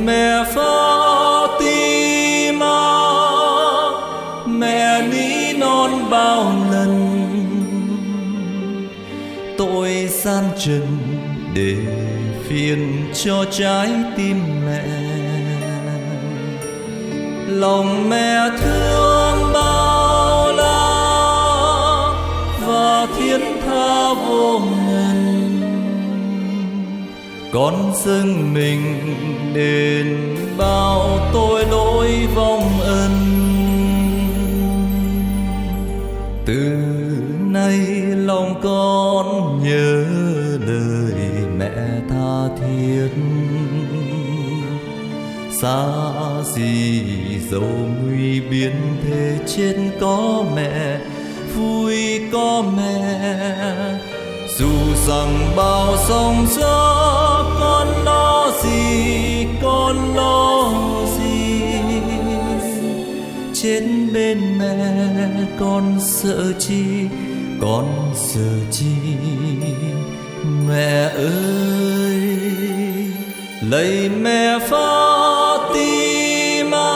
mẹ Fatima, mẹ ní non bao lần tội gian trần để phiền cho trái tim mẹ. Lòng mẹ thương bao la và thiết tha vô ngần, con dâng mình đền bao tội lỗi vong ân. Từ nay lòng con nhớ lời mẹ tha thiết, xa gì dẫu nguy biến thế chết có mẹ, vui có mẹ. Dù rằng bao sóng gió con lo gì, con lo gì, chết bên mẹ con sợ chi, con sợ chi. Mẹ ơi, lạy mẹ Fatima,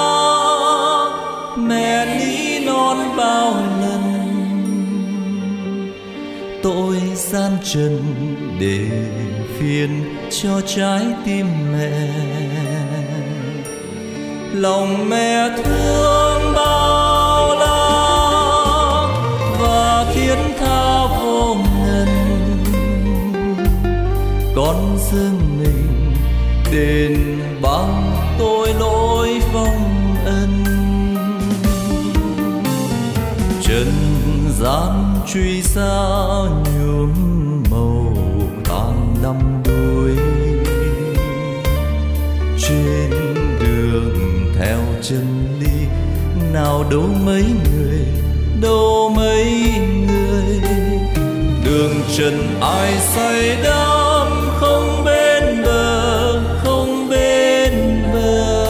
mẹ ní non bao lần tội gian trần để phiền cho trái tim mẹ. Lòng mẹ thương bao la và thiết tha vô ngần, con dâng mình đền bao tội lỗi vong ân. Trần gian truy xa nhuốm màu tàn đắm đuối, trên đường theo chân lý nào đâu mấy người, đâu mấy người. Đường trần ai say đắm không bên bờ, không bên bờ.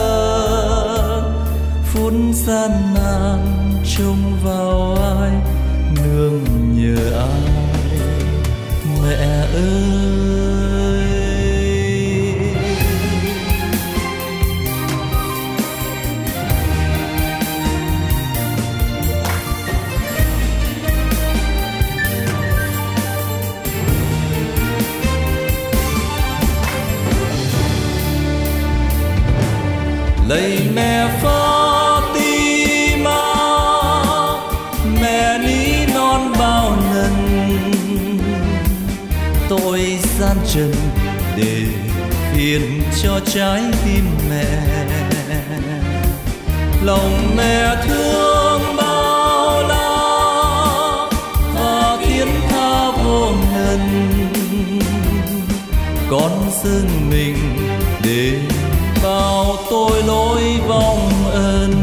Phút gian nan trông vào ai, nương nhờ ai. Mẹ ơi, lạy mẹ Fatima, mẹ ní non bao lần tội gian trần để phiền cho trái tim mẹ. Lòng mẹ thương bao la và thiết tha vô ngần, con dâng mình để bao tội lỗi vong ân.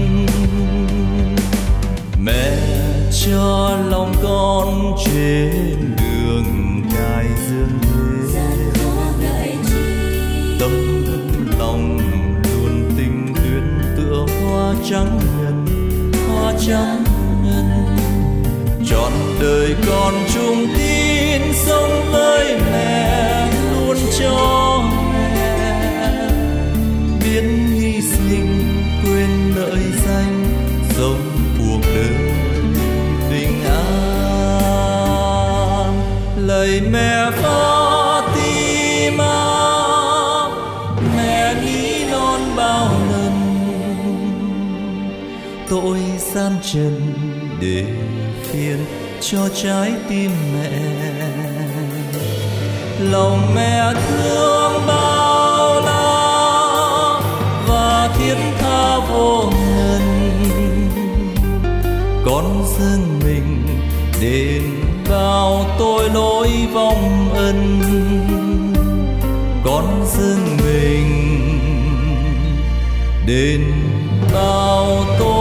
Mẹ cho lòng con trên đường cài dương thế, tâm lòng luôn tình duyên tựa hoa trắng ngần, hoa trắng ngần. Trọn đời con chung tin sống với mẹ, luôn cho mẹ biết hy sinh quên lợi danh, sống cuộc đời bình an. Lạy mẹ Fatima, mẹ ní non bao lần tội gian trần để phiền cho trái tim mẹ. Lòng mẹ thương bao la và thiết tha vô ngần, con dâng mình đền bao tội lỗi vong ân. Con dâng mình đền bao tội